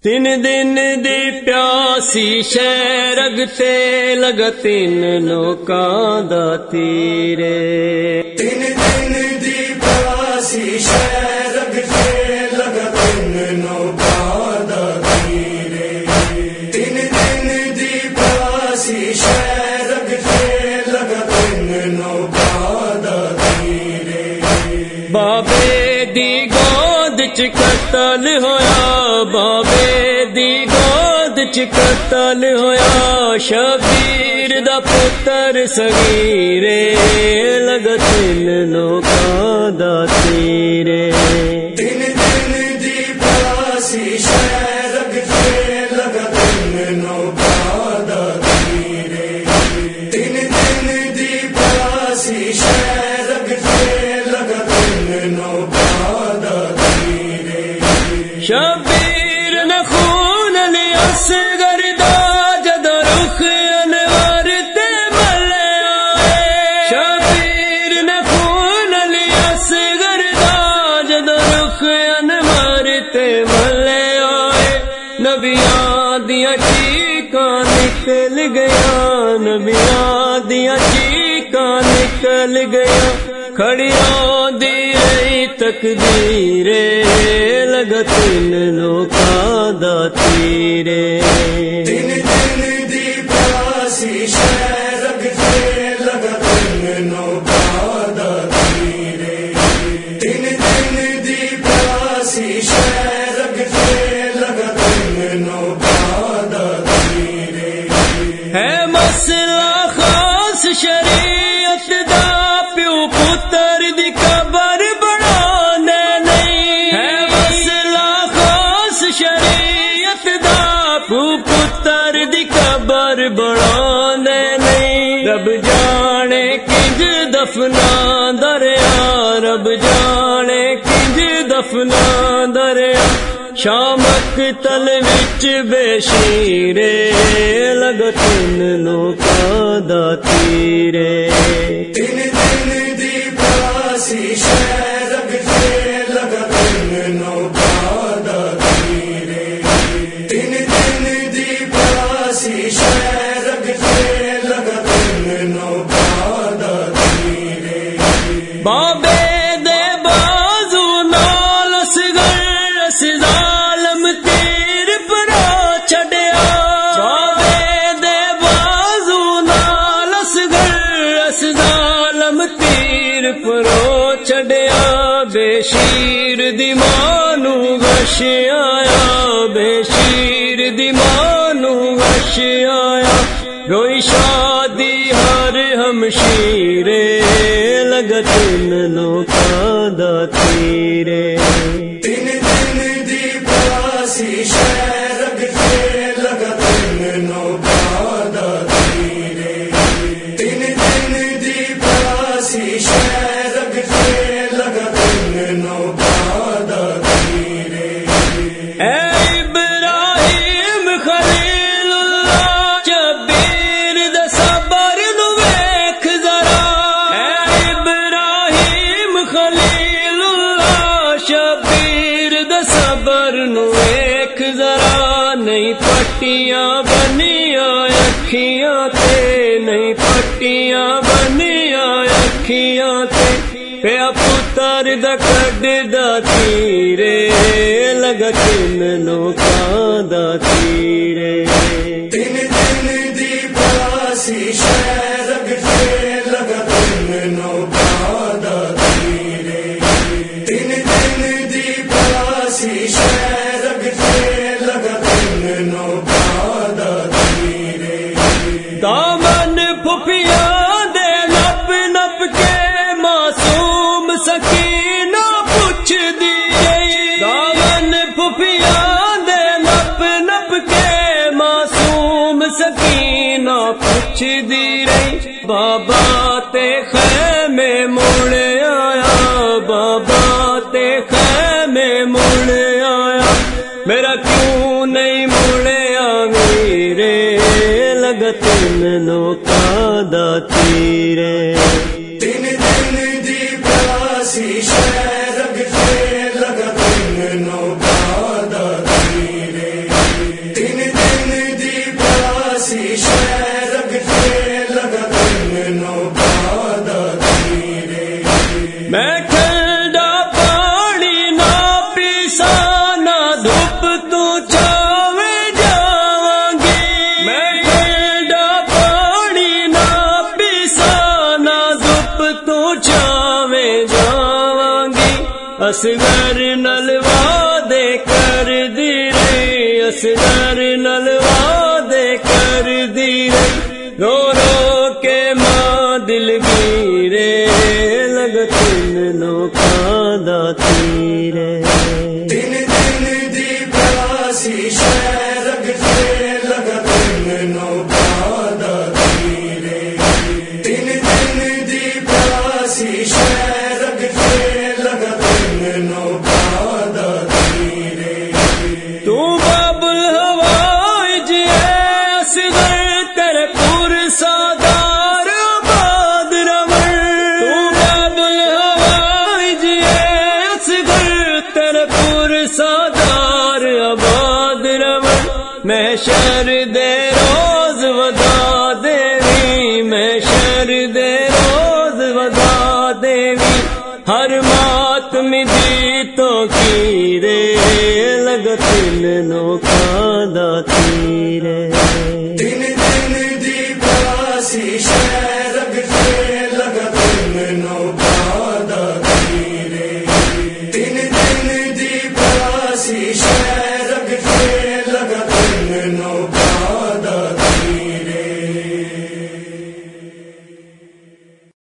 تین دن دی پیاسی شہ رگتے لگا تین لوکاں دا تیرے، تین دن دی پیاسی شہ رگتے لگا تین لوکاں دا تیرے، تین دن دی پیاسی شہ رگتے لگا تین لوکاں دا تیرے، بابے دی گود چ قتل ہویا، بابے دی گود چ قتل ہویا، شبیر دا پتر صغیرے لگا تین لوکاں دا تیرے، تین دن دی پیاسی شہ رگتے لگا تین لوکاں دا تیرے، تین دن دی پیاسی شہ رگتے لگا تین لوکاں دا تیرے، شبیر نے خون لیا اصغر دا جد رخ انوار تے ملے آئے، شبیر نے خون لیا اصغر دا جد رخ انوار تے ملے آئے، نبیاں دیاں چیکاں نکل گیا، نبیاں دیاں چیکاں نکل گیا، کھڑی آندی رہی تقدیرے لگا تین لوکاں دا تیرے، تین دن دی پیاسی شہ رگتے لگا تین لوکاں دا تیرے، تین دن دی پیاسی شہ رگتے لگا تین لوکاں دا تیرے، ہے مسئلہ خاص شریعت دا، پیو پتر دی قبر بڑھانے نہیں، ہے مسئلہ خاص شریعت دا، پیو پتر دی قبر بڑھانے نہیں، رب جانے کنج دفنا دریا، رب جانے کنج دفنا دریا، شامک تل وچ بے شیرے لگا تین لوکاں دا تیرے، تین دن دی پیاسی شہ رگتے لگا تین لوکاں دا تیرے، تین دن دی پیاسی شہ رگتے لگا تین لوکاں دا تیرے، بابے دے بازو نال اصغر اس ظالم تیر پرا چھڈیا، بابے دے بازو نال اصغر اس ظالم تیر پرو چھڈیا، بے شیر دی ماں نوں غش آیا، بے شیر دی ماں نوں غش آیا، روئی شادی ہر ہمشیرے لگا تین لوکاں دا تیرے، تین دن دی پیاسی شہ رگتے لگا تین لوکاں دا تیرے، تین دن دی پیاسی شہ رگتے لگا تین لوکاں دا تیرے، اے ابراہیم خلیل اللہ شبیر دا صبر نو ویکھ ذرا، اے ابراہیم خلیل اللہ شبیر دا صبر نو ویکھ ذرا، نہیں پٹیاں بنیاں اکھیاں تے، نہیں پٹیاں بنیاں اکھیاں تے، پیا پتر دا کڈ دا تیرے لگا تین لوکاں دا تیرے، تین دن دی پیاسی شہ رگتے لگا تین لوکاں دا تیرے، تین دن دی پیاسی شہ رگتے لگا تین لوکاں دا تیرے، دامن پھپھیاں دے نپ نپ کے معصوم سکینہ پوچھ دی گئی، دامن پھپھیاں دے نپ نپ کے معصوم سکینہ پوچھ دی رہی، بابا تے خیمے مڑ آیا، بابا تے خیمے مڑ آیا، میرا کیوں نہیں مڑیا میرے لگا تین لوکاں دا تیرے، تین دن دی پیاسی شہ رگتے لگا تین لوکاں دا تیرے، اصغر نال وعدے کر دی رہی، اصغر نال وعدے کر دی رہی، رو رو کے ماں دل گیرے لگ تینوں کھادا تیرے، دن دن دی پیاسی شہ رگ تے لگ تینوں کھادا تیرے، دن دن دی پیاسی شہ رگ تے لگ تینوں کھادا تیرے، تو باب الہوائج ہے اصغر تیرے پور سادار آباد رمن، تو باب الہوائج ہے اصغر تیرے پور سادار آباد رمن، محشر دے روز ودا دیوی، محشر دے روز ودا دیوی، ہر ماتم دی تو کیرے لگ تینوں کھادا تیرے، دن دن دی پیاسی شہ رگ تے لگ تینوں